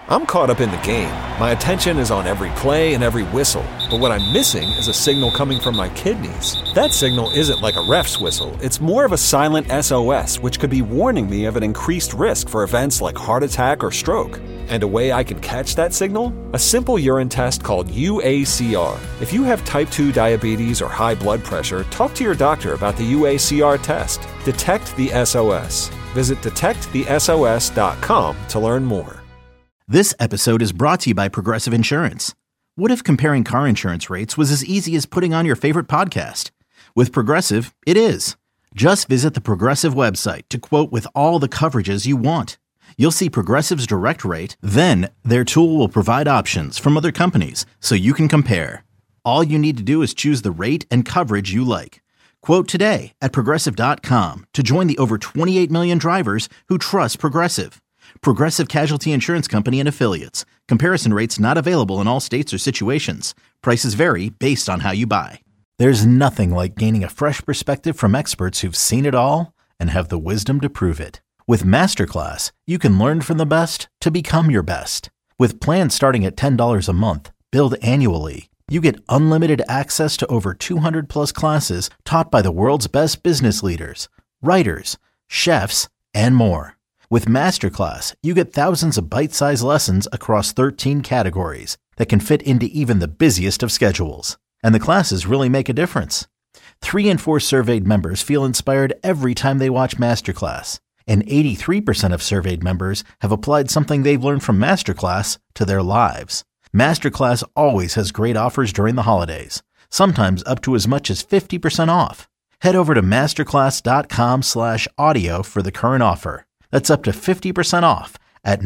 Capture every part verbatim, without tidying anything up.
I'm caught up in the game. My attention is on every play and every whistle. But what I'm missing is a signal coming from my kidneys. That signal isn't like a ref's whistle. It's more of a silent S O S, which could be warning me of an increased risk for events like heart attack or stroke. And a way I can catch that signal? A simple urine test called U A C R. If you have type two diabetes or high blood pressure, talk to your doctor about the U A C R test. Detect the S O S. Visit detect the S O S dot com to learn more. This episode is brought to you by Progressive Insurance. What if comparing car insurance rates was as easy as putting on your favorite podcast? With Progressive, it is. Just visit the Progressive website to quote with all the coverages you want. You'll see Progressive's direct rate, then their tool will provide options from other companies so you can compare. All you need to do is choose the rate and coverage you like. Quote today at Progressive dot com to join the over twenty-eight million drivers who trust Progressive. Progressive Casualty Insurance Company and Affiliates. Comparison rates not available in all states or situations. Prices vary based on how you buy. There's nothing like gaining a fresh perspective from experts who've seen it all and have the wisdom to prove it. With Masterclass, you can learn from the best to become your best. With plans starting at ten dollars a month, billed annually, you get unlimited access to over two hundred plus classes taught by the world's best business leaders, writers, chefs, and more. With Masterclass, you get thousands of bite-sized lessons across thirteen categories that can fit into even the busiest of schedules. And the classes really make a difference. Three in four surveyed members feel inspired every time they watch Masterclass. And eighty-three percent of surveyed members have applied something they've learned from Masterclass to their lives. Masterclass always has great offers during the holidays, sometimes up to as much as fifty percent off. Head over to masterclass.com slash audio for the current offer. That's up to fifty percent off at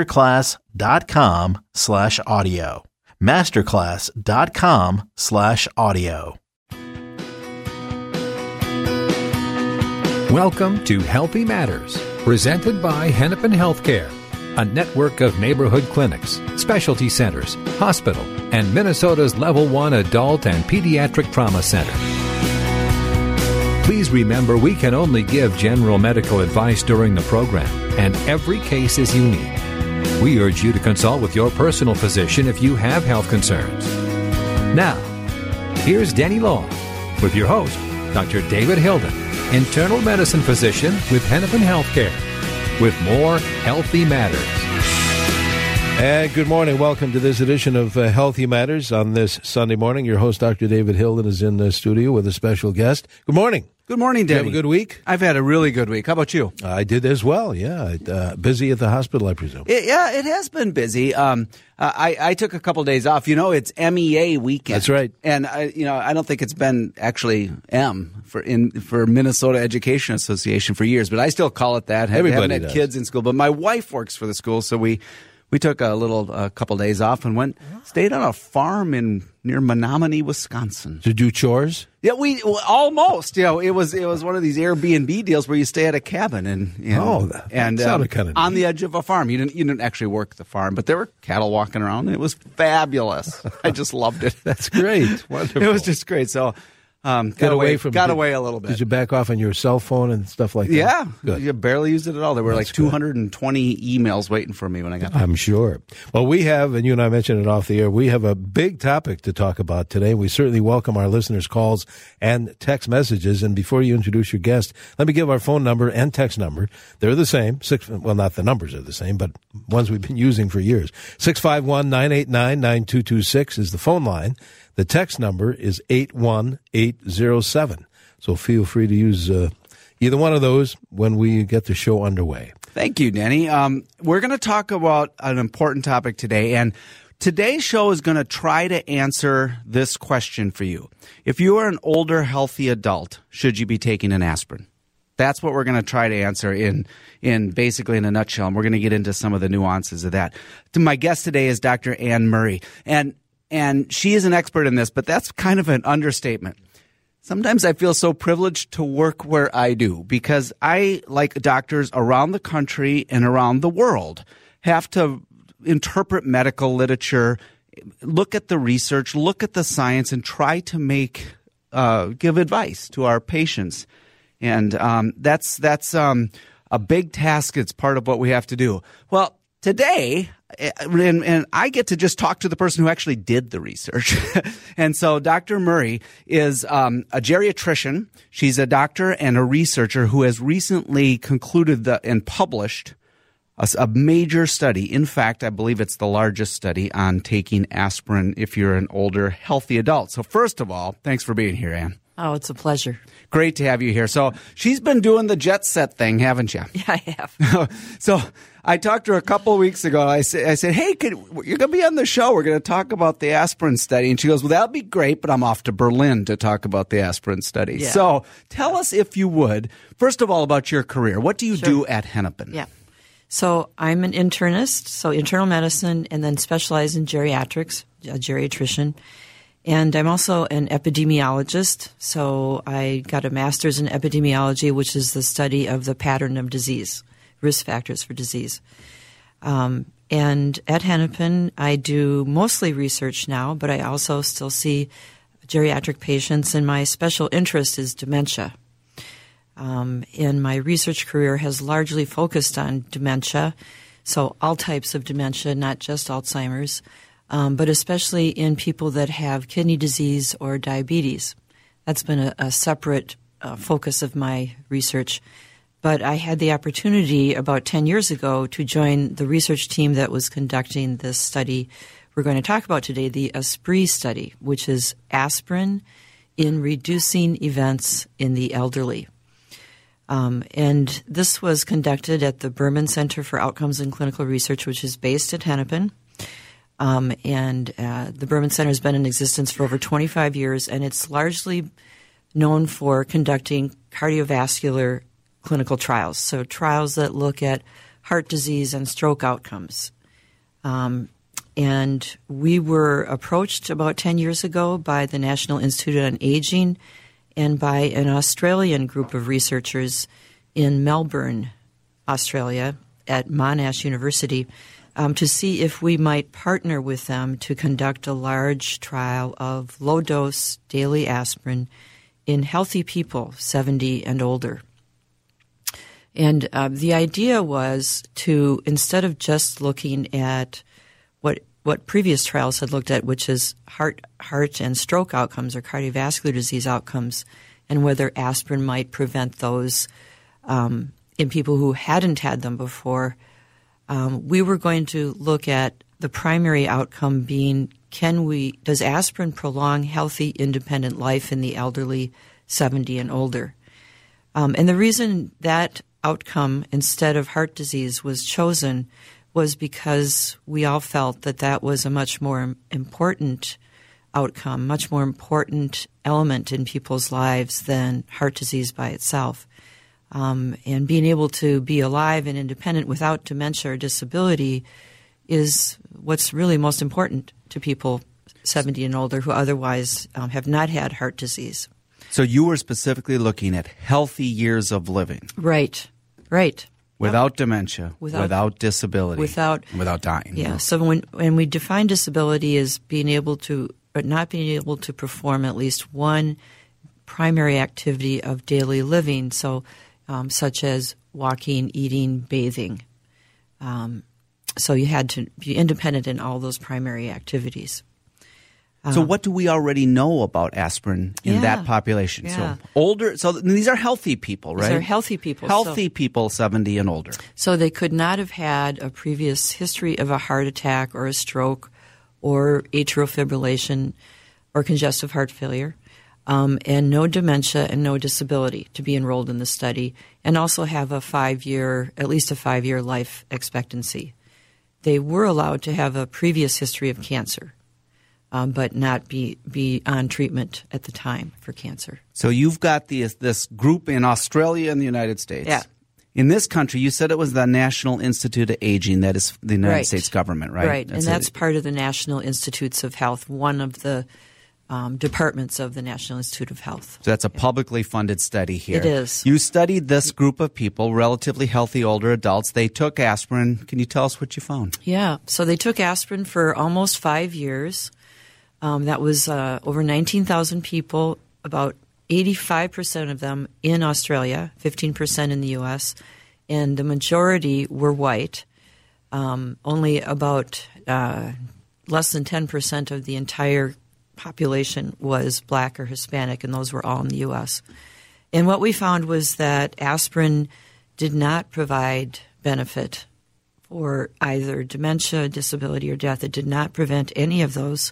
masterclass.com slash audio. Masterclass.com slash audio. Welcome to Healthy Matters, presented by Hennepin Healthcare, a network of neighborhood clinics, specialty centers, hospital, and Minnesota's Level one Adult and Pediatric Trauma Center. Please remember we can only give general medical advice during the program, and every case is unique. We urge you to consult with your personal physician if you have health concerns. Now, here's Denny Law with your host, Doctor David Hilden, internal medicine physician with Hennepin Healthcare, with more Healthy Matters. And good morning. Welcome to this edition of uh, Healthy Matters on this Sunday morning. Your host, Doctor David Hilden, is in the studio with a special guest. Good morning. Good morning, Danny. Did you have a good week? I've had a really good week. How about you? I did as well, yeah. Uh, busy at the hospital, I presume. It, yeah, it has been busy. Um, uh, I, I took a couple of days off. You know, it's M E A weekend. That's right. And, I, you know, I don't think it's been actually M for in for Minnesota Education Association for years, but I still call it that. Everybody haven't had does. Kids in school, but my wife works for the school, so we... We took a little a couple days off and went stayed on a farm in near Menominee, Wisconsin. To do chores? Yeah, we well, almost. You know, it was it was one of these Airbnb deals where you stay at a cabin and you know, oh, that, and that sounded um, kind of on neat. the edge of a farm. You didn't you didn't actually work the farm, but there were cattle walking around. It was fabulous. I just loved it. That's great. Wonderful. It was just great. So. Um, got Get away, away from got did, away a little bit. Did you back off on your cell phone and stuff like that? Yeah, Good. You barely used it at all. There were That's like two hundred twenty emails waiting for me when I got there. I'm sure. Well, we have, and you and I mentioned it off the air, we have a big topic to talk about today. We certainly welcome our listeners' calls and text messages. And before you introduce your guest, let me give our phone number and text number. They're the same. Six, well, not the numbers are the same, but ones we've been using for years. six five one, nine eight nine, nine two two six is the phone line. The text number is eight one eight zero seven. So feel free to use uh, either one of those when we get the show underway. Thank you, Danny. Um, we're going to talk about an important topic today, and today's show is going to try to answer this question for you. If you are an older, healthy adult, should you be taking an aspirin? That's what we're going to try to answer in in basically in a nutshell, and we're going to get into some of the nuances of that. My guest today is Doctor Ann Murray, and And she is an expert in this, but that's kind of an understatement. Sometimes I feel so privileged to work where I do because I, like doctors around the country and around the world, have to interpret medical literature, look at the research, look at the science, and try to make uh, give advice to our patients. And um, that's that's um, a big task. It's part of what we have to do. Well, today, and, and I get to just talk to the person who actually did the research. And so Doctor Murray is um, a geriatrician. She's a doctor and a researcher who has recently concluded the, and published a, a major study. In fact, I believe it's the largest study on taking aspirin if you're an older, healthy adult. So first of all, thanks for being here, Ann. Oh, it's a pleasure. Great to have you here. So she's been doing the jet set thing, haven't you? Yeah, I have. So I talked to her a couple of weeks ago. I said, I said, hey, could, you're going to be on the show. We're going to talk about the aspirin study. And she goes, well, that'll be great, but I'm off to Berlin to talk about the aspirin study. Yeah. So tell us, if you would, first of all, about your career. What do you Sure. do at Hennepin? Yeah. So I'm an internist, so internal medicine, and then specialize in geriatrics, a geriatrician. And I'm also an epidemiologist, so I got a master's in epidemiology, which is the study of the pattern of disease, risk factors for disease. Um, and at Hennepin, I do mostly research now, but I also still see geriatric patients, and my special interest is dementia. Um, and my research career has largely focused on dementia, so all types of dementia, not just Alzheimer's. Um, but especially in people that have kidney disease or diabetes. That's been a, a separate uh, focus of my research. But I had the opportunity about ten years ago to join the research team that was conducting this study we're going to talk about today, the ASPREE study, which is aspirin in reducing events in the elderly. Um, and this was conducted at the Berman Center for Outcomes and Clinical Research, which is based at Hennepin. Um, and uh, the Berman Center has been in existence for over twenty-five years, and it's largely known for conducting cardiovascular clinical trials, so trials that look at heart disease and stroke outcomes. Um, and we were approached about ten years ago by the National Institute on Aging and by an Australian group of researchers in Melbourne, Australia, at Monash University, Um, to see if we might partner with them to conduct a large trial of low-dose daily aspirin in healthy people, seventy and older. And uh, the idea was to, instead of just looking at what what previous trials had looked at, which is heart heart and stroke outcomes or cardiovascular disease outcomes, and whether aspirin might prevent those um, in people who hadn't had them before, Um, we were going to look at the primary outcome being, can we, does aspirin prolong healthy, independent life in the elderly seventy and older? Um, and the reason that outcome instead of heart disease was chosen was because we all felt that that was a much more important outcome, much more important element in people's lives than heart disease by itself. Um, and being able to be alive and independent without dementia or disability is what's really most important to people seventy and older who otherwise um, have not had heart disease. So you were specifically looking at healthy years of living. Right, right. Without yep. dementia, without, without disability, without, without dying. Yeah, so when, when we define disability as being able to, but not being able to perform at least one primary activity of daily living, so Um, such as walking, eating, bathing. Um, so you had to be independent in all those primary activities. Um, so what do we already know about aspirin in yeah, that population? Yeah. So older, so these are healthy people, right? These are healthy people. Healthy so, people seventy and older. So they could not have had a previous history of a heart attack or a stroke or atrial fibrillation or congestive heart failure. Um, and no dementia and no disability to be enrolled in the study, and also have a five-year, at least a five-year life expectancy. They were allowed to have a previous history of cancer, um, but not be, be on treatment at the time for cancer. So you've got the, this group in Australia and the United States. Yeah. In this country, you said it was the National Institute of Aging, that is the United Right. States government, right? Right, that's and that's it. Part of the National Institutes of Health, one of the Um, departments of the National Institute of Health. So that's a publicly funded study here. It is. You studied this group of people, relatively healthy older adults. They took aspirin. Can you tell us what you found? Yeah. So they took aspirin for almost five years. Um, that was uh, over nineteen thousand people, about eighty-five percent of them in Australia, fifteen percent in the U S, and the majority were white. Um, only about uh, less than ten percent of the entire population was Black or Hispanic, and those were all in the U S. And what we found was that aspirin did not provide benefit for either dementia, disability, or death. It did not prevent any of those.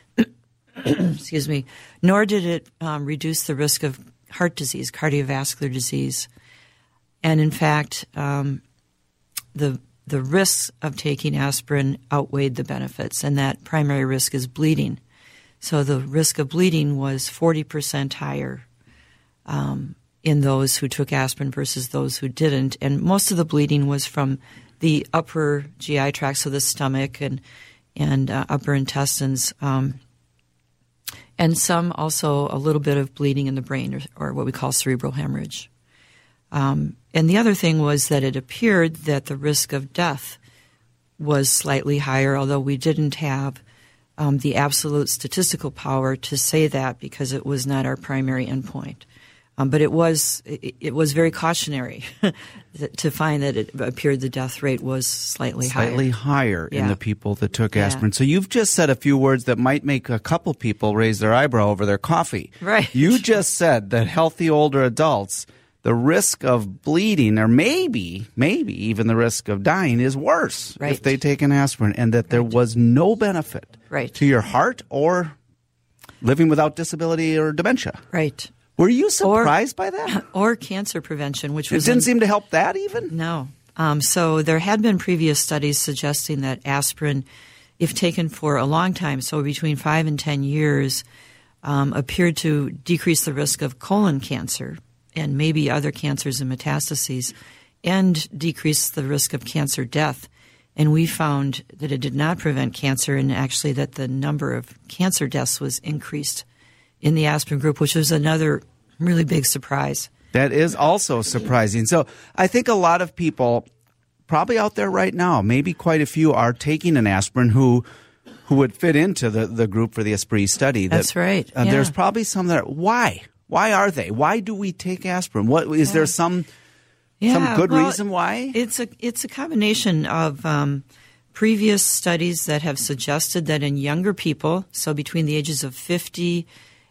Excuse me. Nor did it um, reduce the risk of heart disease, cardiovascular disease. And in fact, um, the the risks of taking aspirin outweighed the benefits, and that primary risk is bleeding. So the risk of bleeding was forty percent higher um, in those who took aspirin versus those who didn't. And most of the bleeding was from the upper G I tract, so the stomach and, and uh, upper intestines. Um, and some also a little bit of bleeding in the brain, or, or what we call cerebral hemorrhage. Um, and the other thing was that it appeared that the risk of death was slightly higher, although we didn't have um, the absolute statistical power to say that because it was not our primary endpoint. Um, but it was it, it was very cautionary to find that it appeared the death rate was slightly, slightly higher, higher in yeah. the people that took Yeah. aspirin. So you've just said a few words that might make a couple people raise their eyebrow over their coffee. Right. You just said that healthy older adults, the risk of bleeding, or maybe, maybe even the risk of dying, is worse Right. if they take an aspirin, and that there was no benefit Right. to your heart or living without disability or dementia. Right. Were you surprised by that? Or cancer prevention, which It was didn't an- seem to help that even? No. Um, so there had been previous studies suggesting that aspirin, if taken for a long time, so between five and ten years, um, appeared to decrease the risk of colon cancer and maybe other cancers and metastases, and decrease the risk of cancer death. And we found that it did not prevent cancer, and actually that the number of cancer deaths was increased in the aspirin group, which was another really big surprise. That is also surprising. So I think a lot of people probably out there right now, maybe quite a few, are taking an aspirin who who would fit into the, the group for the Esprit study. That, That's right. Uh, Yeah. There's probably some that are, why? Why are they? Why do we take aspirin? What is Yeah. there some Yeah, some good well, reason why? It's a it's a combination of um, previous studies that have suggested that in younger people, so between the ages of fifty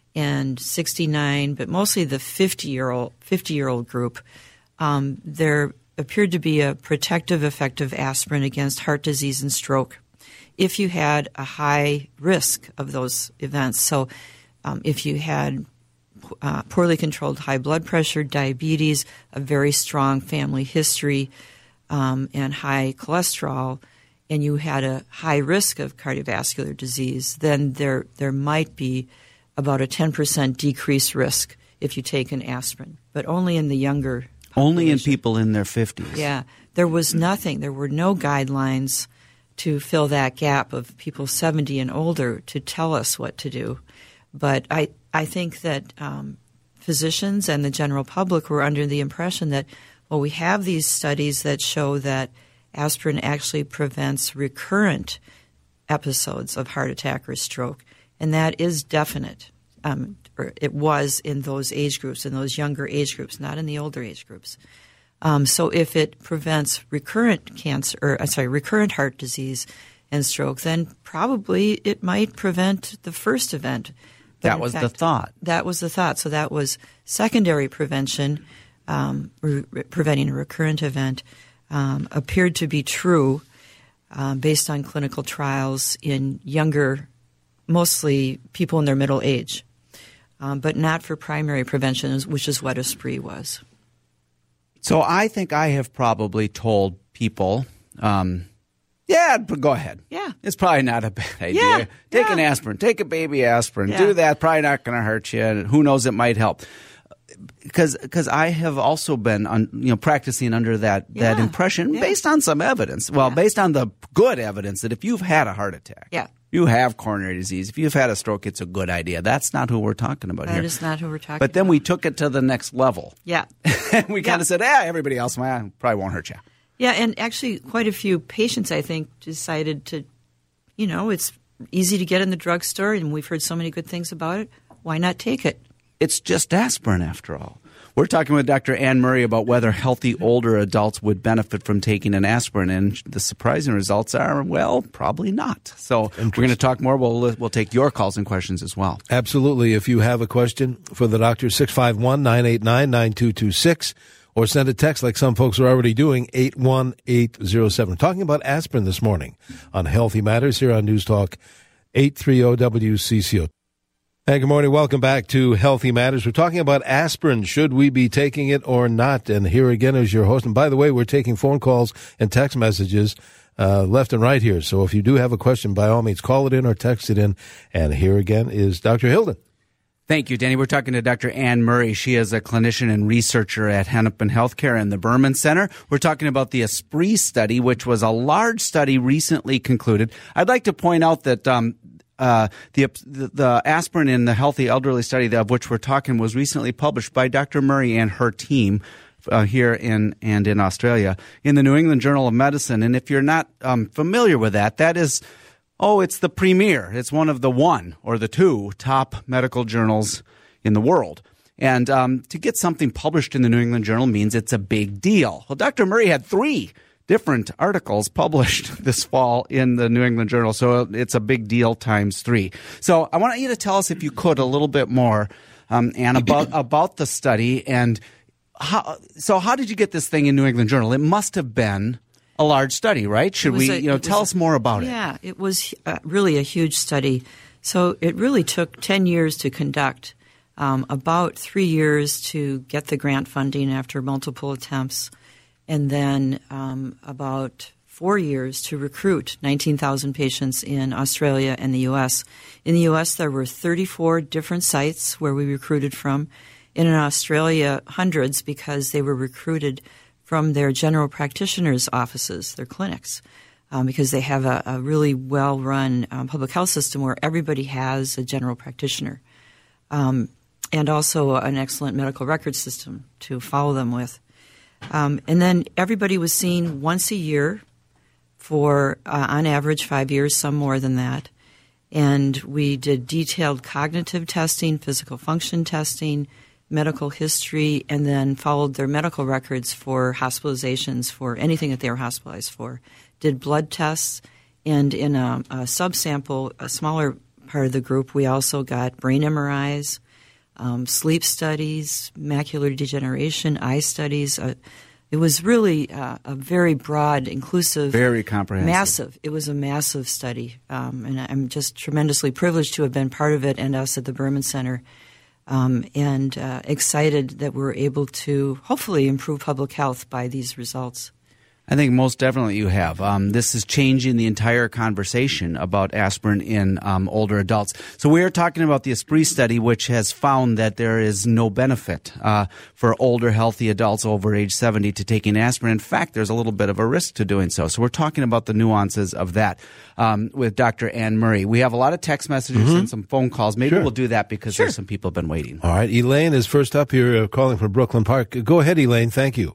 and sixty-nine, but mostly the fifty-year-old fifty-year-old group, um, there appeared to be a protective effect of aspirin against heart disease and stroke if you had a high risk of those events. So um, if you had uh, poorly controlled high blood pressure, diabetes, a very strong family history, um, and high cholesterol, and you had a high risk of cardiovascular disease, then there there might be about a ten percent decreased risk if you take an aspirin, but only in the younger Only in population. people in their fifties. Yeah. There was nothing. There were no guidelines to fill that gap of people seventy and older to tell us what to do. But I, I think that um, physicians and the general public were under the impression that, well, we have these studies that show that aspirin actually prevents recurrent episodes of heart attack or stroke. And that is definite. Um, or it was in those age groups, in those younger age groups, not in the older age groups. Um, so if it prevents recurrent cancer, or uh, sorry, recurrent heart disease and stroke, then probably it might prevent the first event. But That in was the fact, thought. That was the thought. So that was secondary prevention, um, re- re- preventing a recurrent event, um, appeared to be true um, based on clinical trials in younger, mostly people in their middle age, um, but not for primary prevention, which is what Esprit was. So I think I have probably told people, um, yeah, but go ahead. Yeah. It's probably not a bad idea. Yeah, Take yeah. an aspirin. Take a baby aspirin. Yeah. Do that. Probably not going to hurt you. And who knows, it might help. Because because I have also been un, you know practicing under that, that Yeah. impression Yeah. based on some evidence. Well, Yeah. based on the good evidence that if you've had a heart attack, Yeah. you have coronary disease, if you've had a stroke, it's a good idea. That's not who we're talking about That here. is not who we're talking But then about. we took it to the next level. Yeah. And we kind Yeah. of said, yeah, everybody else well, probably won't hurt you. Yeah, and actually quite a few patients, I think, decided to, you know, it's easy to get in the drugstore, and we've heard so many good things about it. Why not take it? It's just aspirin after all. We're talking with Doctor Ann Murray about whether healthy older adults would benefit from taking an aspirin, and the surprising results are, well, probably not. So we're going to talk more. We'll, we'll take your calls and questions as well. Absolutely. If you have a question for the doctor, six five one, nine eight nine, nine two two six, or send a text like some folks are already doing, eight one eight zero seven. Talking about aspirin this morning on Healthy Matters here on News Talk eight thirty W C C O. Hey, good morning. Welcome back to Healthy Matters. We're talking about aspirin. Should we be taking it or not? And here again is your host. And by the way, we're taking phone calls and text messages uh, left and right here. So if you do have a question, by all means, call it in or text it in. And here again is Doctor Hilden. Thank you, Danny. We're talking to Doctor Ann Murray. She is a clinician and researcher at Hennepin Healthcare and the Berman Center. We're talking about the Esprit study, which was a large study recently concluded. I'd like to point out that um, uh, the, the aspirin in the healthy elderly study of which we're talking was recently published by Doctor Murray and her team uh, here in and in Australia in the New England Journal of Medicine. And if you're not um, familiar with that, that is... Oh, it's the premier. It's one of the one or the two top medical journals in the world. And um, to get something published in the New England Journal means it's a big deal. Well, Doctor Murray had three different articles published this fall in the New England Journal, so it's a big deal times three. So I want you to tell us, if you could, a little bit more, um, Anne, about, about the study. And how, so how did you get this thing in New England Journal? It must have been a large study, right? Should we, a, you know, tell us more about yeah, it? Yeah, it was uh, really a huge study. So it really took ten years to conduct, um, about three years to get the grant funding after multiple attempts, and then um, about four years to recruit nineteen thousand patients in Australia and the U S. In the U S, there were thirty-four different sites where we recruited from. And in Australia, hundreds, because they were recruited from their general practitioners' offices, their clinics, um, because they have a, a really well-run um, public health system where everybody has a general practitioner, um, and also an excellent medical record system to follow them with. Um, and then everybody was seen once a year for, uh, on average, five years, some more than that. And we did detailed cognitive testing, physical function testing, medical history, and then followed their medical records for hospitalizations for anything that they were hospitalized for. Did blood tests, and in a, a subsample, a smaller part of the group, we also got brain M R Is, um, sleep studies, macular degeneration, eye studies. Uh, it was really uh, a very broad, inclusive, very comprehensive, massive. It was a massive study, um, and I'm just tremendously privileged to have been part of it, and us at the Berman Center. Um, and uh, excited that we're able to hopefully improve public health by these results. I think most definitely you have. Um, this is changing the entire conversation about aspirin in um, older adults. So we are talking about the Esprit study, which has found that there is no benefit uh, for older, healthy adults over age seventy to taking aspirin. In fact, there's a little bit of a risk to doing so. So we're talking about the nuances of that um, with Doctor Ann Murray. We have a lot of text messages mm-hmm. and some phone calls. Maybe sure. we'll do that because sure. there's some people have been waiting. All right. Elaine is first up here uh, calling from Brooklyn Park. Go ahead, Elaine. Thank you.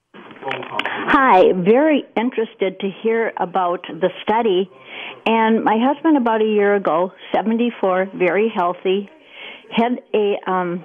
Hi, very interested to hear about the study. And my husband, about a year ago, seventy-four, very healthy, had a um,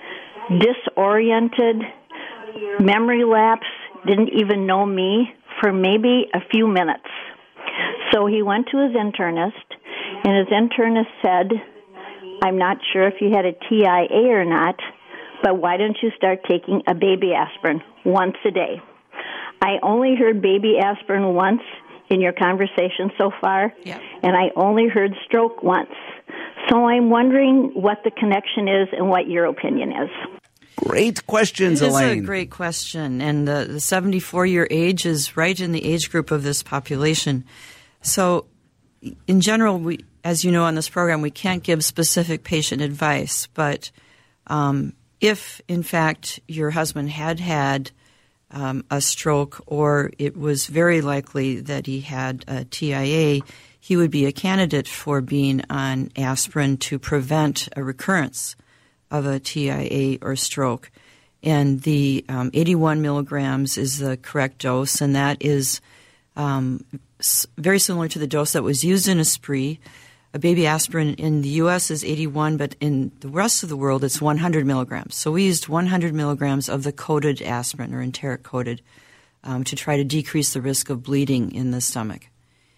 disoriented memory lapse, didn't even know me for maybe a few minutes. So he went to his internist, and his internist said, I'm not sure if you had a T I A or not, but why don't you start taking a baby aspirin once a day? I only heard baby aspirin once in your conversation so far, yep. and I only heard stroke once. So I'm wondering what the connection is and what your opinion is. Great questions, Elaine. It is a great question, and the, the seventy-four-year age is right in the age group of this population. So in general, we, as you know on this program, we can't give specific patient advice, but um, if, in fact, your husband had had Um, a stroke, or it was very likely that he had a T I A, he would be a candidate for being on aspirin to prevent a recurrence of a T I A or stroke. And the um, eighty-one milligrams is the correct dose, and that is um, s- very similar to the dose that was used in Esprit. a baby aspirin in the U S is eighty-one, but in the rest of the world it's one hundred milligrams. So we used one hundred milligrams of the coated aspirin or enteric coated um, to try to decrease the risk of bleeding in the stomach.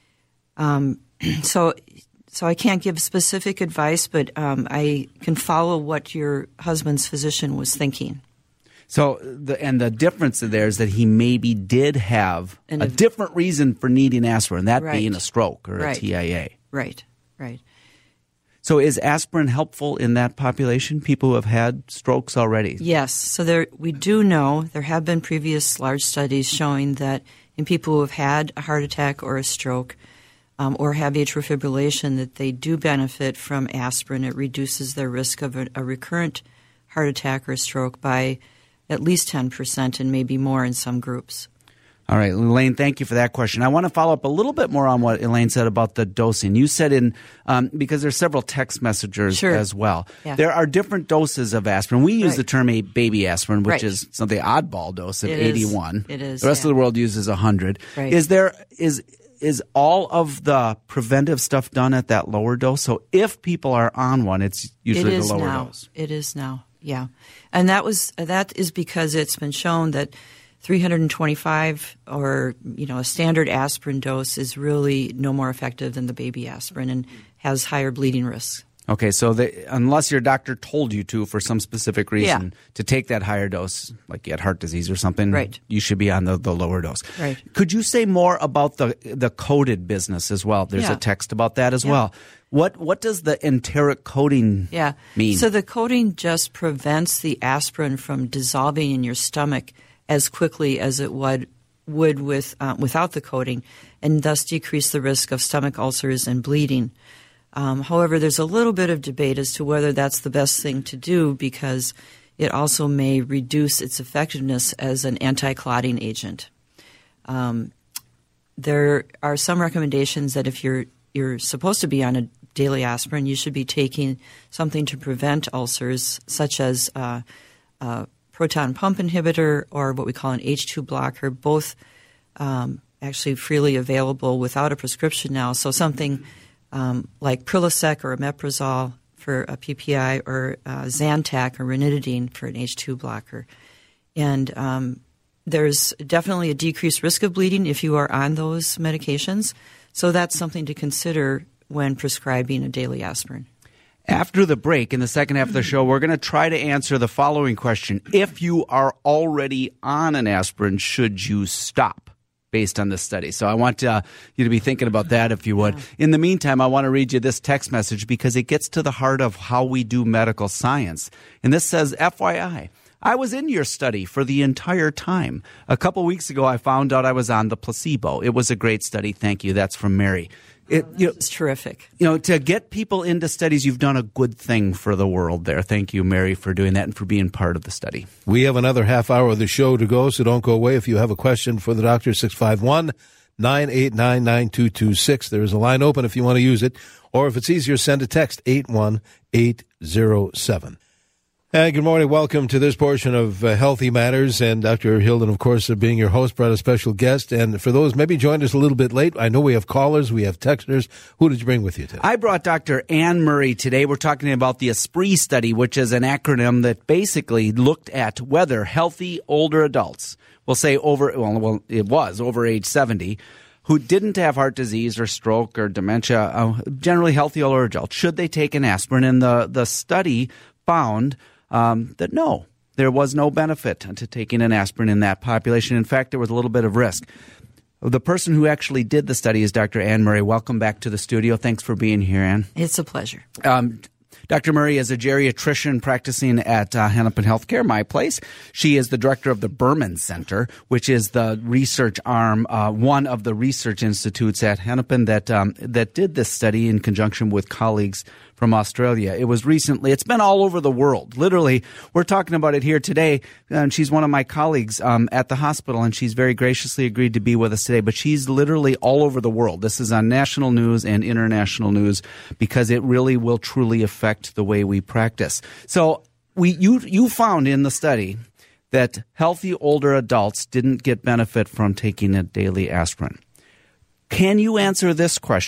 Um, so, so I can't give specific advice, but um, I can follow what your husband's physician was thinking. So, the, and the difference there is that he maybe did have And a if- different reason for needing aspirin, that Right. being a stroke or Right. a T I A. Right, right. So is aspirin helpful in that population, people who have had strokes already? Yes. So there, we do know there have been previous large studies showing that in people who have had a heart attack or a stroke um, or have atrial fibrillation, that they do benefit from aspirin. It reduces their risk of a, a recurrent heart attack or stroke by at least ten percent and maybe more in some groups. All right, Elaine, thank you for that question. I want to follow up a little bit more on what Elaine said about the dosing. You said in um, because there's several text messengers Sure. as well. Yeah. There are different doses of aspirin. We use Right. the term a baby aspirin, which Right. is something oddball dose of It is. eighty-one. It is, The rest yeah. of the world uses one hundred. Right. Is there is is all of the preventive stuff done at that lower dose? So if people are on one, it's usually it is the lower now. dose. It is now. Yeah, and that was that is because it's been shown that three hundred twenty-five or you know a standard aspirin dose is really no more effective than the baby aspirin and has higher bleeding risks. Okay, so they, unless your doctor told you to for some specific reason Yeah. to take that higher dose, like you had heart disease or something, Right. you should be on the, the lower dose. Right. Could you say more about the the coated business as well? There's Yeah. a text about that as Yeah. well. What what does the enteric coating Yeah. mean? So the coating just prevents the aspirin from dissolving in your stomach as quickly as it would would with uh, without the coating, and thus decrease the risk of stomach ulcers and bleeding. Um, however, there's a little bit of debate as to whether that's the best thing to do because it also may reduce its effectiveness as an anti-clotting agent. Um, there are some recommendations that if you're you're supposed to be on a daily aspirin, you should be taking something to prevent ulcers, such as uh, a proton pump inhibitor or what we call an H two blocker, both um, actually freely available without a prescription now. So something um, like Prilosec or omeprazole for a P P I or uh, Zantac or ranitidine for an H two blocker. And um, there's definitely a decreased risk of bleeding if you are on those medications. So that's something to consider when prescribing a daily aspirin. After the break, in the second half of the show, we're going to try to answer the following question. If you are already on an aspirin, should you stop based on this study? So I want uh, you to be thinking about that if you would. Yeah. In the meantime, I want to read you this text message because it gets to the heart of how we do medical science. And this says, F Y I, I was in your study for the entire time. A couple weeks ago, I found out I was on the placebo. It was a great study. Thank you. That's from Mary. It, oh, you know, it's terrific. You know, to get people into studies, you've done a good thing for the world there. Thank you, Mary, for doing that and for being part of the study. We have another half hour of the show to go, so don't go away. If you have a question for the doctor, six five one, nine eight nine, nine two two six. There is a line open if you want to use it. Or if it's easier, send a text, eight one eight zero seven. Hey, good morning. Welcome to this portion of uh, Healthy Matters. And Doctor Hilden, of course, uh, being your host, brought a special guest. And for those maybe joined us a little bit late, I know we have callers, we have texters. Who did you bring with you today? I brought Doctor Anne Murray today. We're talking about the ESPRI study, which is an acronym that basically looked at whether healthy older adults, we'll say over, well, well it was over age seventy, who didn't have heart disease or stroke or dementia, uh, generally healthy older adults, should they take an aspirin? And the, the study found Um, that no, there was no benefit to taking an aspirin in that population. In fact, there was a little bit of risk. The person who actually did the study is Doctor Anne Murray. Welcome back to the studio. Thanks for being here, Anne. It's a pleasure. Um, Doctor Murray is a geriatrician practicing at uh, Hennepin Healthcare, my place. She is the director of the Berman Center, which is the research arm, uh, one of the research institutes at Hennepin that um, that did this study in conjunction with colleagues from Australia. It was recently, it's been all over the world. Literally, we're talking about it here today, and she's one of my colleagues um, at the hospital, and she's very graciously agreed to be with us today. But she's literally all over the world. This is on national news and international news because it really will truly affect the way we practice. So we you you found in the study that healthy older adults didn't get benefit from taking a daily aspirin. Can you answer this question?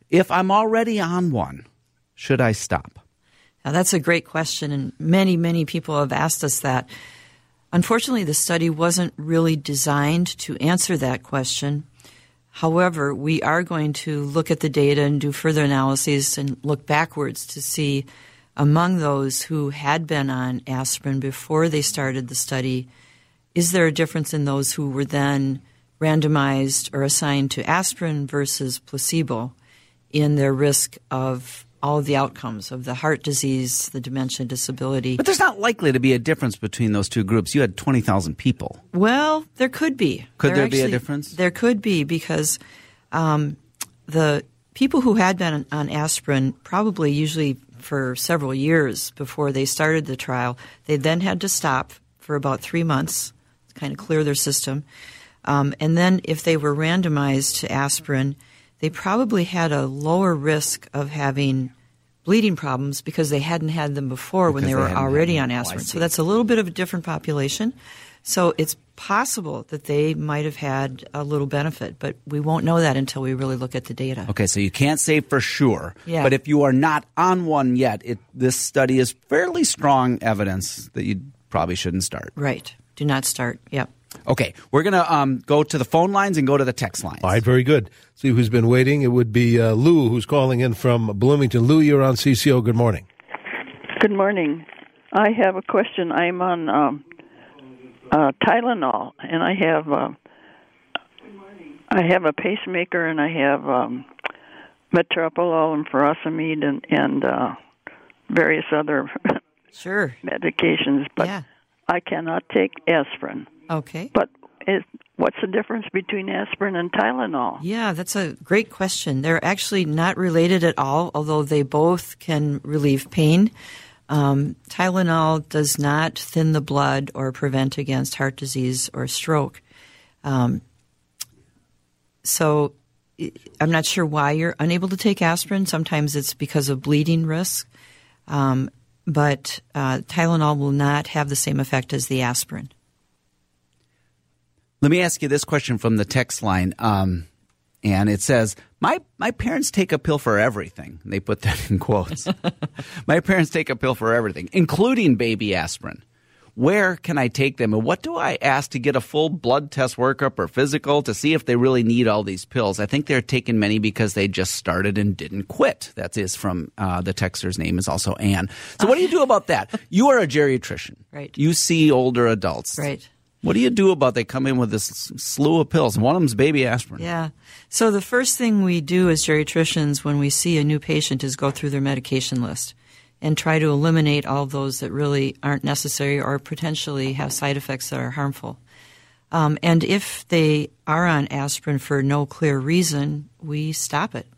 if I'm already on one, should I stop? Now, that's a great question, and many, many people have asked us that. Unfortunately, the study wasn't really designed to answer that question. However, we are going to look at the data and do further analyses and look backwards to see among those who had been on aspirin before they started the study, is there a difference in those who were then randomized or assigned to aspirin versus placebo in their risk of all of the outcomes of the heart disease, the dementia, disability. But there's not likely to be a difference between those two groups. You had twenty thousand people. Well, there could be. Could there, there actually, be a difference? There could be, because um, the people who had been on, on aspirin probably usually for several years before they started the trial, they then had to stop for about three months to kind of clear their system. Um, and then if they were randomized to aspirin, they probably had a lower risk of having bleeding problems because they hadn't had them before because when they, they were already on aspirin. Oh, so that's a little bit of a different population. So it's possible that they might have had a little benefit, but we won't know that until we really look at the data. Okay, so you can't say for sure. Yeah. But if you are not on one yet, it, this study is fairly strong evidence that you probably shouldn't start. Right. Do not start. Yep. Okay, we're going to um, go to the phone lines and go to the text lines. All right, very good. See who's been waiting. It would be uh, Lou, who's calling in from Bloomington. Lou, you're on C C O. Good morning. Good morning. I have a question. I'm on um, uh, Tylenol, and I have uh, I have a pacemaker, and I have um, metoprolol and furosemide and, and uh, various other sure medications, but yeah. I cannot take aspirin. Okay. But is, what's the difference between aspirin and Tylenol? Yeah, that's a great question. They're actually not related at all, although they both can relieve pain. Um, Tylenol does not thin the blood or prevent against heart disease or stroke. Um, so I'm not sure why you're unable to take aspirin. Sometimes it's because of bleeding risk. Um, but uh, Tylenol will not have the same effect as the aspirin. Let me ask you this question from the text line, um, and it says, my my parents take a pill for everything. They put that in quotes. My parents take a pill for everything, including baby aspirin. Where can I take them, and what do I ask to get a full blood test workup or physical to see if they really need all these pills? I think they're taking many because they just started and didn't quit. That is from uh, the texter's name is also Ann. So what do you do about that? You are a geriatrician. Right. You see older adults. Right. What do you do about they come in with this slew of pills? One of them's baby aspirin. Yeah. So the first thing we do as geriatricians when we see a new patient is go through their medication list and try to eliminate all those that really aren't necessary or potentially have side effects that are harmful. Um, and if they are on aspirin for no clear reason, we stop it.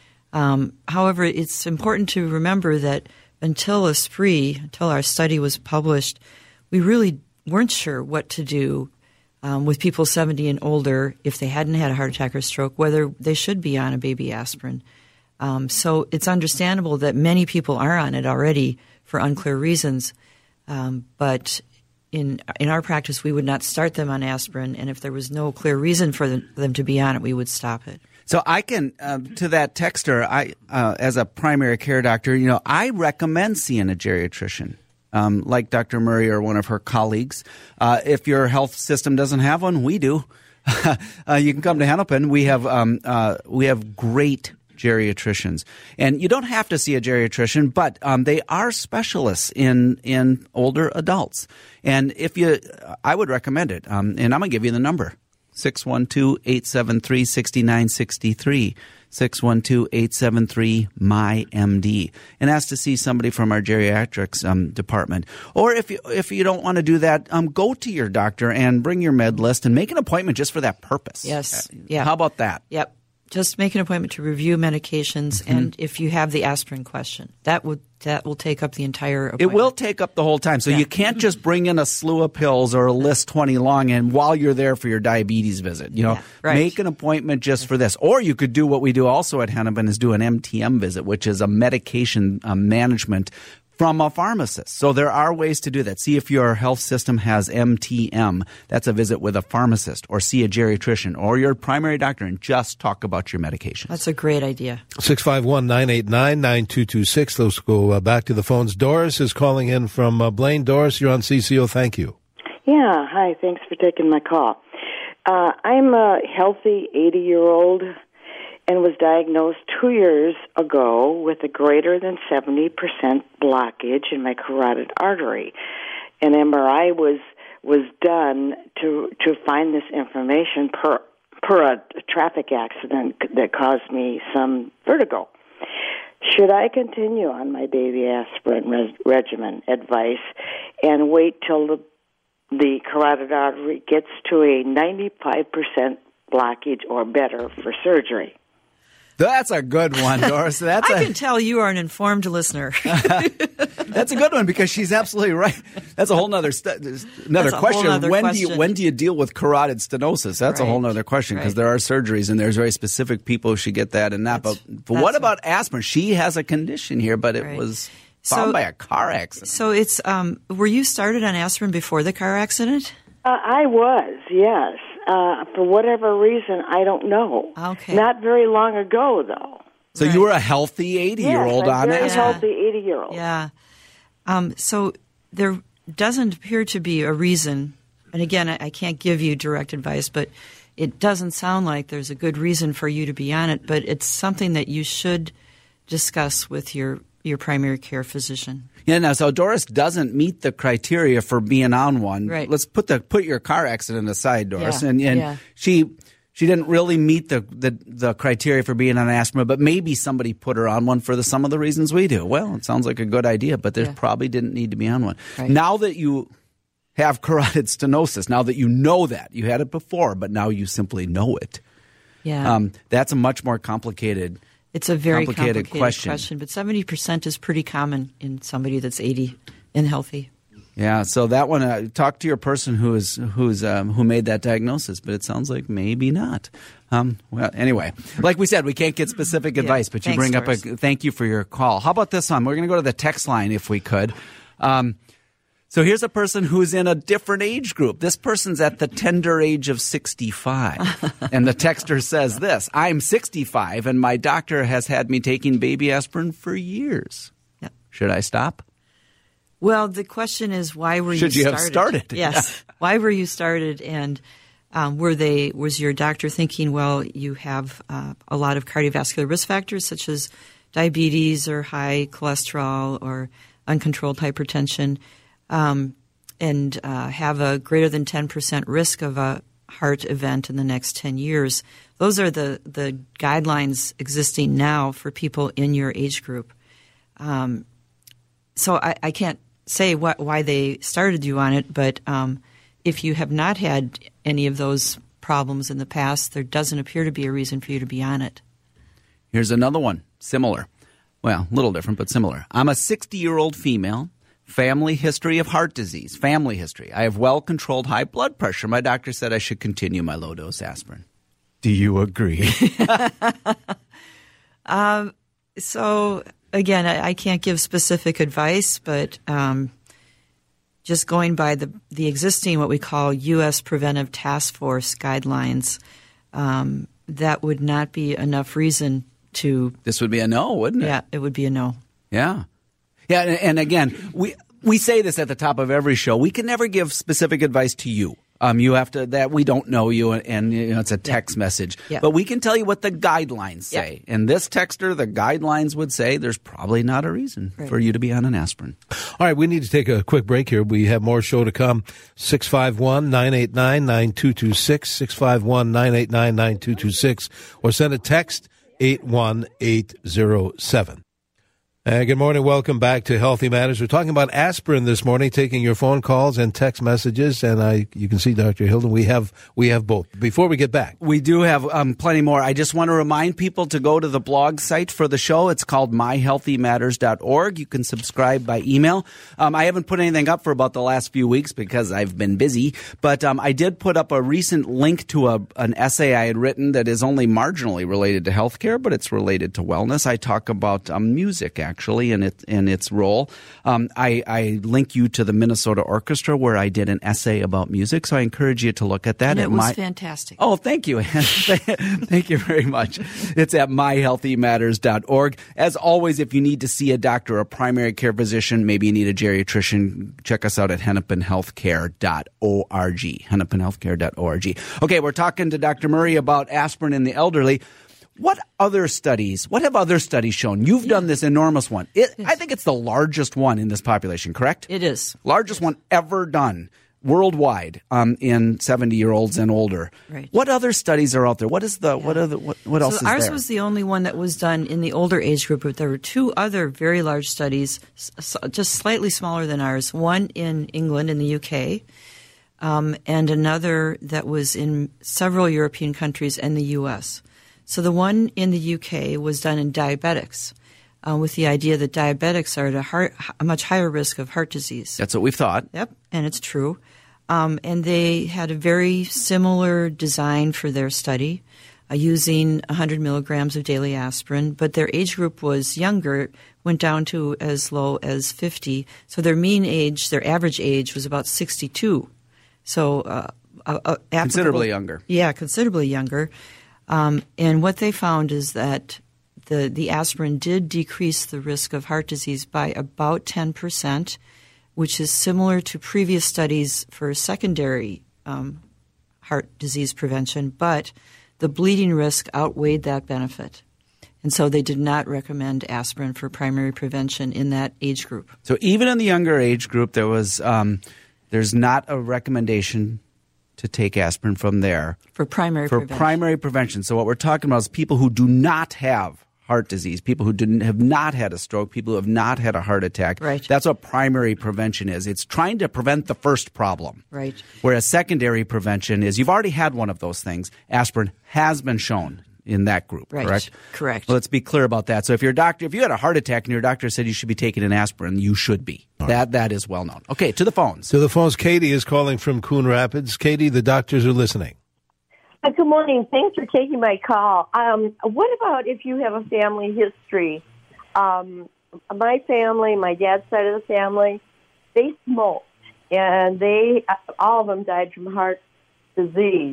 Um, however, it's important to remember that until Esprit, until our study was published, we really weren't sure what to do um, with people seventy and older if they hadn't had a heart attack or stroke, whether they should be on a baby aspirin. Um, so it's understandable that many people are on it already for unclear reasons. Um, but in in our practice, we would not start them on aspirin, and if there was no clear reason for them, them to be on it, we would stop it. So I can, uh, to that texter, I uh, as a primary care doctor, you know, I recommend seeing a geriatrician. Um, like Doctor Murray or one of her colleagues. Uh, if your health system doesn't have one, we do. uh, you can come to Hennepin. We have um, uh, we have great geriatricians, and you don't have to see a geriatrician, but um, they are specialists in in older adults. And if you, I would recommend it. Um, and I'm gonna give you the number: six one two, eight seven three, six nine six three. six one two, eight seven three, M Y M D, and ask to see somebody from our geriatrics um, department. Or if you if you don't want to do that, um, go to your doctor and bring your med list and make an appointment just for that purpose. Yes. Uh, yeah. How about that? Yep. Just make an appointment to review medications, mm-hmm. and if you have the aspirin question, that would that will take up the entire appointment. It will take up the whole time. So yeah. you can't just bring in a slew of pills or a list twenty long and while you're there for your diabetes visit. You know, yeah, right. Make an appointment just for this. Or you could do what we do also at Hennepin is do an M T M visit, which is a medication uh, management from a pharmacist. So there are ways to do that. See if your health system has M T M. That's a visit with a pharmacist, or see a geriatrician or your primary doctor and just talk about your medications. That's a great idea. six five one, nine eight nine, nine two two six. Let's go uh, back to the phones. Doris is calling in from uh, Blaine. Doris, you're on C C O. Thank you. Yeah, hi. Thanks for taking my call. Uh, I'm a healthy eighty-year-old and was diagnosed two years ago with a greater than seventy percent blockage in my carotid artery. An M R I was was done to to find this information per per a traffic accident that caused me some vertigo. Should I continue on my daily aspirin res- regimen advice and wait till the the carotid artery gets to a ninety-five percent blockage or better for surgery? That's a good one, Doris. That's I a, can tell you are an informed listener. That's a good one because she's absolutely right. That's a whole nother st- another That's a question. whole nother when question. do you when do you deal with carotid stenosis? That's a Right. whole other question because Right. there are surgeries and there's very specific people who should get that and not. That's- but but what that's about aspirin? She has a condition here, but it Right. was found So- by a car accident. So it's um, were you started on aspirin before the car accident? Uh, I was, yes. Uh, for whatever reason, I don't know. Okay. Not very long ago, though. So Right. you were a healthy eighty-year-old yes, I'm on very it. Yeah. healthy eighty-year-old. Yeah. Um, so there doesn't appear to be a reason, and again, I, I can't give you direct advice, but it doesn't sound like there's a good reason for you to be on it, but it's something that you should discuss with your, your primary care physician. Yeah, now so Doris doesn't meet the criteria for being on one. Right. Let's put the put your car accident aside, Doris, Yeah, and and yeah. she she didn't really meet the, the the criteria for being on aspirin, but maybe somebody put her on one for the some of the reasons we do. Well, it sounds like a good idea, but there Yeah. probably didn't need to be on one. Right. Now that you have carotid stenosis, now that you know that you had it before, but now you simply know it. Yeah. Um, that's a much more complicated. It's a very complicated complicated, question. question. but seventy percent is pretty common in somebody that's eighty and healthy. Yeah, so that one, uh, talk to your person who is who's um, who made that diagnosis, but it sounds like maybe not. Um, well, anyway, like we said, we can't get specific Yeah. advice, but you Thanks, bring up Doris. a thank you for your call. How about this one? We're going to go to the text line if we could. Um, so here's a person who's in a different age group. This person's at the tender age of sixty-five, and the texter says this: "I'm sixty-five, and my doctor has had me taking baby aspirin for years. Yeah. Should I stop?" Well, the question is, why were Should you you have started? started? Yes. Why were you started? And um, were they? Was your doctor thinking, well, you have uh, a lot of cardiovascular risk factors such as diabetes or high cholesterol or uncontrolled hypertension, um, and uh, have a greater than ten percent risk of a heart event in the next ten years? Those are the, the guidelines existing now for people in your age group. Um, so I, I can't say what, why they started you on it, but um, if you have not had any of those problems in the past, there doesn't appear to be a reason for you to be on it. Here's another one, similar. Well, a little different, but similar. I'm a sixty-year-old female, family history of heart disease, family history. I have well-controlled high blood pressure. My doctor said I should continue my low-dose aspirin. Do you agree? um, so, again, I, I can't give specific advice, but um, just going by the, the existing what we call U S Preventive Task Force guidelines, um, that would not be enough reason to This would be a no, wouldn't it? Yeah, it would be a no. Yeah. Yeah, and, and again, we we say this at the top of every show. We can never give specific advice to you. Um, you have to that we don't know you, and, and you know, it's a text Yeah. message. Yeah. But we can tell you what the guidelines say. Yeah. And this texter, the guidelines would say there's probably not a reason Right. for you to be on an aspirin. All right, we need to take a quick break here. We have more show to come. six five one, nine eight nine, nine two two six, six five one, nine eight nine, nine two two six, or send a text eight one eight zero seven. Uh, good morning. Welcome back to Healthy Matters. We're talking about aspirin this morning, taking your phone calls and text messages. And I, you can see, Doctor Hilden, we have we have both. Before we get back, We do have um, plenty more. I just want to remind people to go to the blog site for the show. It's called my healthy matters dot org. You can subscribe by email. Um, I haven't put anything up for about the last few weeks because I've been busy, but um, I did put up a recent link to a, an essay I had written that is only marginally related to healthcare, but it's related to wellness. I talk about um, music, actually. actually in it in its role. Um, I, I link you to the Minnesota Orchestra where I did an essay about music, so I encourage you to look at that. And at it was my, fantastic. Oh, thank you. Thank you very much. It's at my healthy matters dot org. As always, if you need to see a doctor, a primary care physician, maybe you need a geriatrician, check us out at hennepin healthcare dot org. hennepin healthcare dot org. Okay, we're talking to Doctor Murray about aspirin in the elderly. What other studies, what have other studies shown? You've done this enormous one. It, I think it's the largest one in this population, correct? It is. Largest one ever done worldwide um, in seventy-year-olds and older. Right. What other studies are out there? What is the, yeah. what, are the, what, what else so is ours there? was the only one that was done in the older age group, but there were two other very large studies, just slightly smaller than ours. One in England, in the U K, um, and another that was in several European countries and the U S So the one in the U K was done in diabetics, uh, with the idea that diabetics are at a, heart, a much higher risk of heart disease. That's what we've thought. Yep, and it's true. Um, and they had a very similar design for their study, uh, using one hundred milligrams of daily aspirin, but their age group was younger, went down to as low as fifty. So their mean age, their average age was about sixty-two. So uh, uh, considerably younger. Yeah, considerably younger. Um, and what they found is that the, the aspirin did decrease the risk of heart disease by about ten percent, which is similar to previous studies for secondary um, heart disease prevention, but the bleeding risk outweighed that benefit. And so they did not recommend aspirin for primary prevention in that age group. So even in the younger age group, there was um, there's not a recommendation to take aspirin from there. For primary for prevention. primary prevention. So what we're talking about is people who do not have heart disease, people who didn't have not had a stroke, people who have not had a heart attack. Right. That's what primary prevention is. It's trying to prevent the first problem. Right. Whereas secondary prevention is you've already had one of those things. Aspirin has been shown in that group, right. correct? Correct. Well, let's be clear about that. So if your doctor, if you had a heart attack and your doctor said you should be taking an aspirin, you should be. Right. That that is well known. Okay, to the phones. To the phones, Katie is calling from Coon Rapids. Katie, the doctors are listening. Uh, good morning. Thanks for taking my call. Um, what about if you have a family history? Um, my family, my dad's side of the family, they smoked, and they all of them died from heart disease.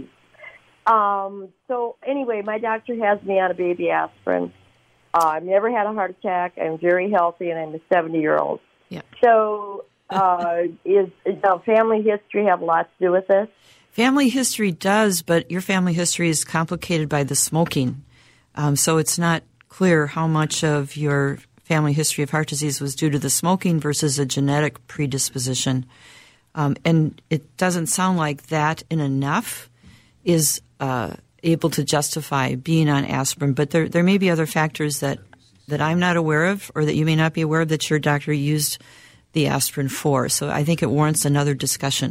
Um, so anyway, my doctor has me on a baby aspirin. Uh, I've never had a heart attack. I'm very healthy, and I'm a seventy-year-old. Yeah. So uh, is does family history have a lot to do with this? Family history does, but your family history is complicated by the smoking. Um, so it's not clear how much of your family history of heart disease was due to the smoking versus a genetic predisposition. Um, and it doesn't sound like that in enough is uh, able to justify being on aspirin. But there, there may be other factors that, that I'm not aware of or that you may not be aware of that your doctor used the aspirin for. So I think it warrants another discussion.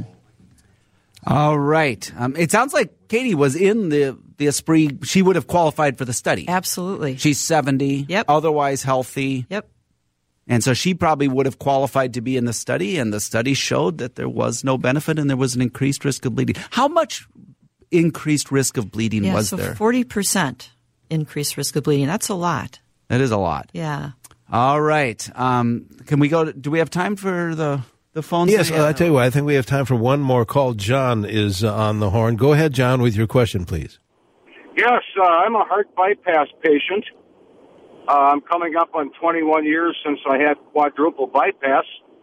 All right. Um, it sounds like Katie was in the, the Esprit. She would have qualified for the study. Absolutely. She's seventy, yep. otherwise healthy. Yep. And so she probably would have qualified to be in the study, and the study showed that there was no benefit and there was an increased risk of bleeding. How much increased risk of bleeding yeah, was so there? forty percent increased risk of bleeding. That's a lot. That is a lot. Yeah. All right. Um, can we go to, do we have time for the... The phones yes, uh, I tell you what, I think we have time for one more call. John is uh, on the horn. Go ahead, John, with your question, please. Yes, uh, I'm a heart bypass patient. Uh, I'm coming up on twenty-one years since I had quadruple bypass,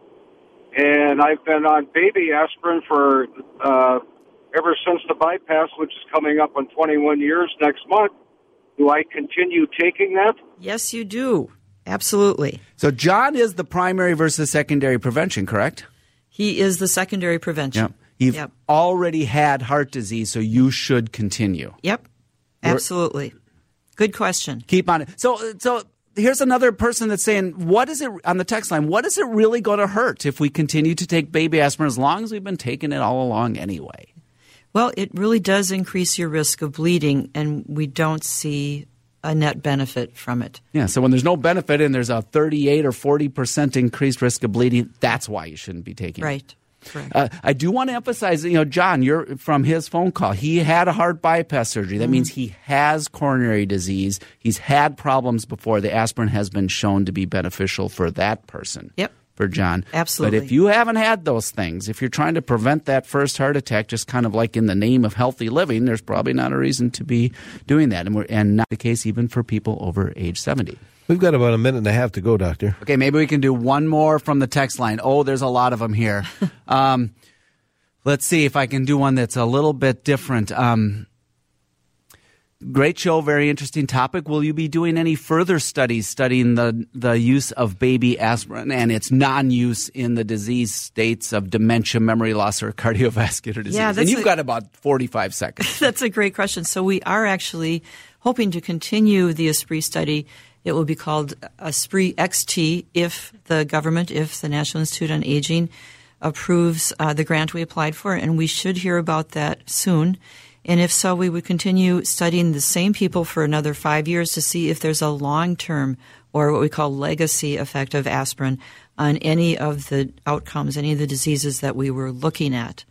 and I've been on baby aspirin for uh, ever since the bypass, which is coming up on twenty-one years next month. Do I continue taking that? Yes, you do. Absolutely. So John is the primary versus secondary prevention, correct? He is the secondary prevention. Yep. You've yep. already had heart disease, so you should continue. Yep. Absolutely. Good question. Keep on it. So, so here's another person that's saying, what is it on the text line? What is it really going to hurt if we continue to take baby aspirin as long as we've been taking it all along anyway? Well, it really does increase your risk of bleeding, and we don't see a net benefit from it. Yeah, so when there's no benefit and there's a thirty-eight or forty percent increased risk of bleeding, that's why you shouldn't be taking right. it. Correct. Uh, I do want to emphasize, you know, John, you're from his phone call. He had a heart bypass surgery. That mm-hmm. means he has coronary disease. He's had problems before. The aspirin has been shown to be beneficial for that person. Yep. For John. Absolutely. But if you haven't had those things, if you're trying to prevent that first heart attack, just kind of like in the name of healthy living, there's probably not a reason to be doing that. And, we're, and not the case even for people over age seventy. We've got about a minute and a half to go, Doctor. Okay, maybe we can do one more from the text line. Oh, there's a lot of them here. um, let's see if I can do one that's a little bit different. Um, Great show, very interesting topic. Will you be doing any further studies studying the, the use of baby aspirin and its non-use in the disease states of dementia, memory loss, or cardiovascular disease? Yeah, that's and you've a, got about forty-five seconds. That's a great question. So we are actually hoping to continue the Esprit study. It will be called Esprit X T if the government, if the National Institute on Aging approves uh, the grant we applied for, and we should hear about that soon. And if so, we would continue studying the same people for another five years to see if there's a long-term or what we call legacy effect of aspirin on any of the outcomes, any of the diseases that we were looking at.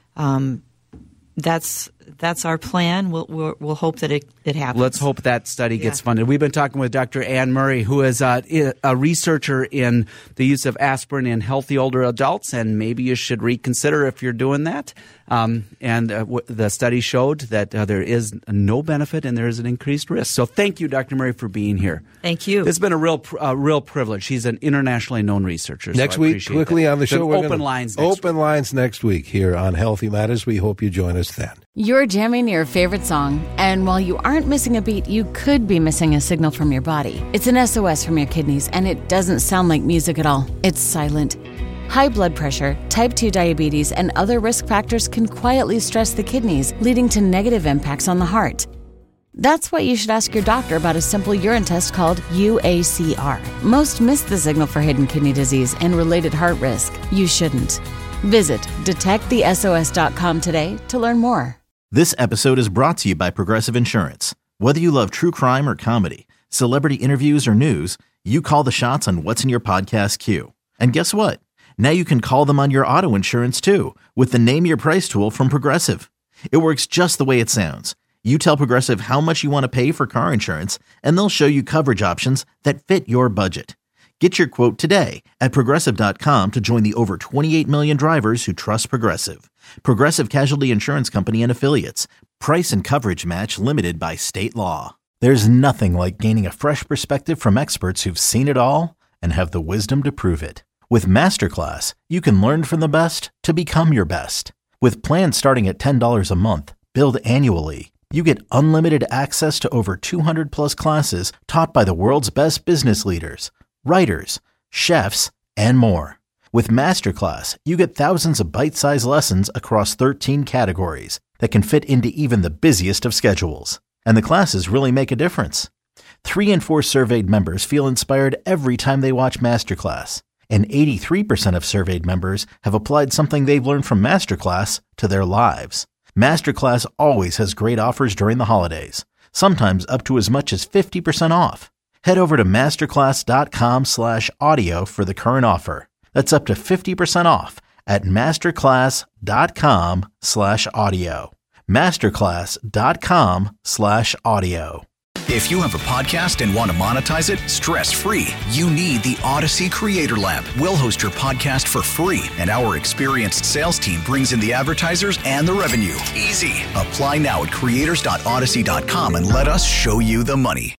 Um, that's that's our plan. We'll, we'll, we'll hope that it, it happens. Let's hope that study gets yeah. funded. We've been talking with Doctor Anne Murray, who is a, a researcher in the use of aspirin in healthy older adults, and maybe you should reconsider if you're doing that. Um, and uh, w- the study showed that uh, there is no benefit and there is an increased risk. So thank you, Doctor Murray, for being here. Thank you. It's been a real pr- uh, real privilege. She's an internationally known researcher. Next so week, quickly that. on the show, so we're open gonna, lines. Next open week. lines next week here on Healthy Matters. We hope you join us then. You're jamming your favorite song, and while you aren't missing a beat, you could be missing a signal from your body. It's an S O S from your kidneys, and it doesn't sound like music at all. It's silent. High blood pressure, type two diabetes, and other risk factors can quietly stress the kidneys, leading to negative impacts on the heart. That's why you should ask your doctor about a simple urine test called U A C R. Most miss the signal for hidden kidney disease and related heart risk. You shouldn't. Visit detect the S O S dot com today to learn more. This episode is brought to you by Progressive Insurance. Whether you love true crime or comedy, celebrity interviews or news, you call the shots on what's in your podcast queue. And guess what? Now you can call them on your auto insurance too with the Name Your Price tool from Progressive. It works just the way it sounds. You tell Progressive how much you want to pay for car insurance, and they'll show you coverage options that fit your budget. Get your quote today at Progressive dot com to join the over twenty-eight million drivers who trust Progressive. Progressive Casualty Insurance Company and Affiliates. Price and coverage match limited by state law. There's nothing like gaining a fresh perspective from experts who've seen it all and have the wisdom to prove it. With Masterclass, you can learn from the best to become your best. With plans starting at ten dollars a month, billed annually, you get unlimited access to over two hundred plus classes taught by the world's best business leaders, writers, chefs, and more. With Masterclass, you get thousands of bite-sized lessons across thirteen categories that can fit into even the busiest of schedules. And the classes really make a difference. Three in four surveyed members feel inspired every time they watch Masterclass. And eighty-three percent of surveyed members have applied something they've learned from Masterclass to their lives. Masterclass always has great offers during the holidays, sometimes up to as much as fifty percent off. Head over to masterclass dot com slash audio for the current offer. That's up to fifty percent off at masterclass dot com slash audio. masterclass dot com slash audio. If you have a podcast and want to monetize it stress-free, you need the Odyssey Creator Lab. We'll host your podcast for free, and our experienced sales team brings in the advertisers and the revenue. Easy. Apply now at creators dot odyssey dot com and let us show you the money.